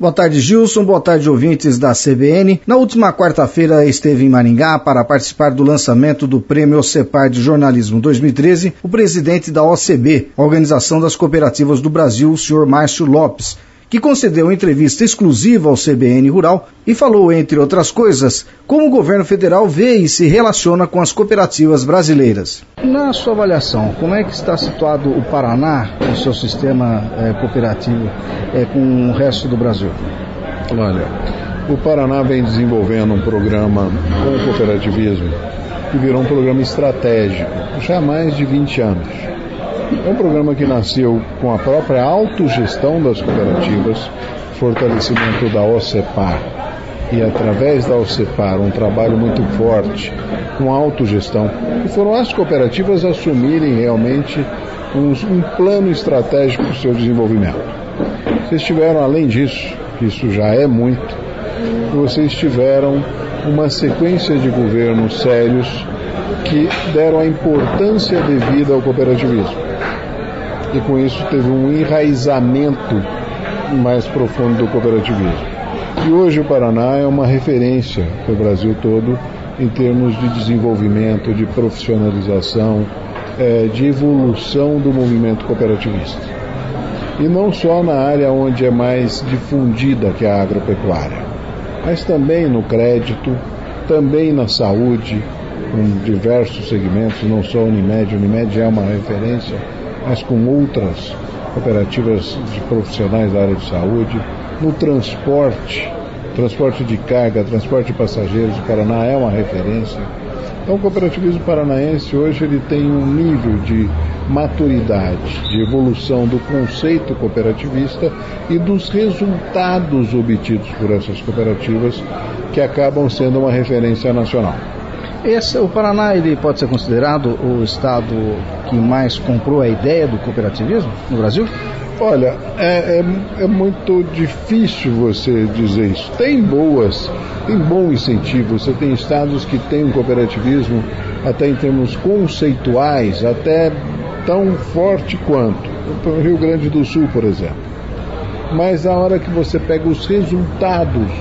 Boa tarde, Gilson. Boa tarde, ouvintes da CBN. Na última quarta-feira esteve em Maringá para participar do lançamento do Prêmio OCEPAR de Jornalismo 2013 o presidente da OCB, Organização das Cooperativas do Brasil, o senhor Márcio Lopes, que concedeu entrevista exclusiva ao CBN Rural e falou, entre outras coisas, como o governo federal vê e se relaciona com as cooperativas brasileiras. Na sua avaliação, como é que está situado o Paraná, o seu sistema cooperativo, com o resto do Brasil? Olha, o Paraná vem desenvolvendo um programa com o cooperativismo que virou um programa estratégico, já há mais de 20 anos. É um programa que nasceu com a própria autogestão das cooperativas, fortalecimento da OCEPAR e, através da OCEPAR, um trabalho muito forte com a autogestão, e foram as cooperativas assumirem realmente um plano estratégico para o seu desenvolvimento. Vocês tiveram, além disso, que isso já é muito, vocês tiveram uma sequência de governos sérios que deram a importância devida ao cooperativismo. E com isso teve um enraizamento mais profundo do cooperativismo. E hoje o Paraná é uma referência para o Brasil todo em termos de desenvolvimento, de profissionalização, de evolução do movimento cooperativista. E não só na área onde é mais difundida, que é a agropecuária, mas também no crédito, também na saúde, com diversos segmentos, não só a Unimed. A Unimed é uma referência, mas com outras cooperativas de profissionais da área de saúde, no transporte de carga, transporte de passageiros. O Paraná é uma referência. Então o cooperativismo paranaense hoje ele tem um nível de maturidade, de evolução do conceito cooperativista e dos resultados obtidos por essas cooperativas que acabam sendo uma referência nacional. O Paraná ele pode ser considerado o estado que mais comprou a ideia do cooperativismo no Brasil? Olha, é muito difícil você dizer isso. Tem bom incentivo. Você tem estados que têm um cooperativismo até em termos conceituais, até tão forte quanto o Rio Grande do Sul, por exemplo. Mas a hora que você pega os resultados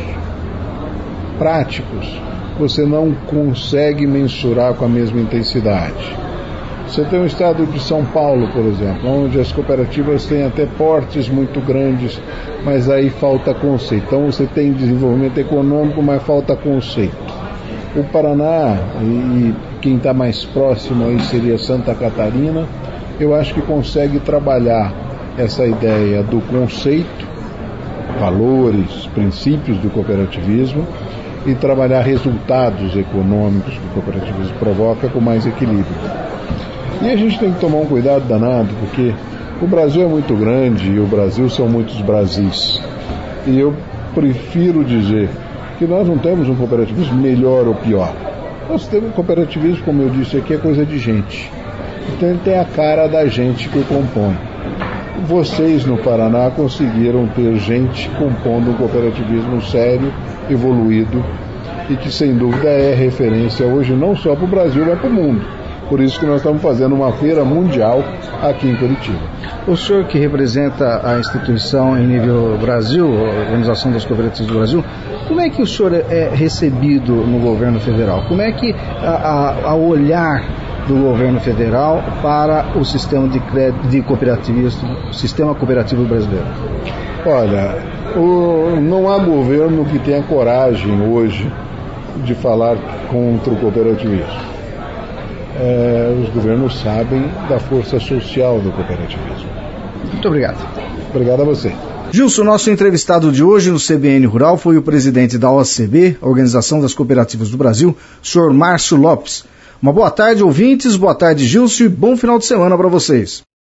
práticos, você não consegue mensurar com a mesma intensidade. Você tem o estado de São Paulo, por exemplo, onde as cooperativas têm até portes muito grandes, mas aí falta conceito. Então você tem desenvolvimento econômico, mas falta conceito. O Paraná, e quem está mais próximo aí seria Santa Catarina, eu acho que consegue trabalhar essa ideia do conceito, valores, princípios do cooperativismo, e trabalhar resultados econômicos que o cooperativismo provoca com mais equilíbrio. E a gente tem que tomar um cuidado danado, porque o Brasil é muito grande e o Brasil são muitos Brasis. E eu prefiro dizer que nós não temos um cooperativismo melhor ou pior. Nós temos um cooperativismo, como eu disse aqui, é coisa de gente. Então ele tem a cara da gente que o compõe. Vocês no Paraná conseguiram ter gente compondo um cooperativismo sério, evoluído e que sem dúvida é referência hoje não só para o Brasil, mas para o mundo. Por isso que nós estamos fazendo uma feira mundial aqui em Curitiba. O senhor que representa a instituição em nível Brasil, a Organização das Cooperativas do Brasil, como é que o senhor é recebido no governo federal? Como é que a olhar do governo federal para o sistema de cooperativismo, o sistema cooperativo brasileiro? Olha, não há governo que tenha coragem hoje de falar contra o cooperativismo. Os governos sabem da força social do cooperativismo. Muito obrigado. Obrigado a você. Gilson, nosso entrevistado de hoje no CBN Rural foi o presidente da OCB, Organização das Cooperativas do Brasil, senhor Márcio Lopes. Uma boa tarde, ouvintes, boa tarde, Gilson, e bom final de semana para vocês.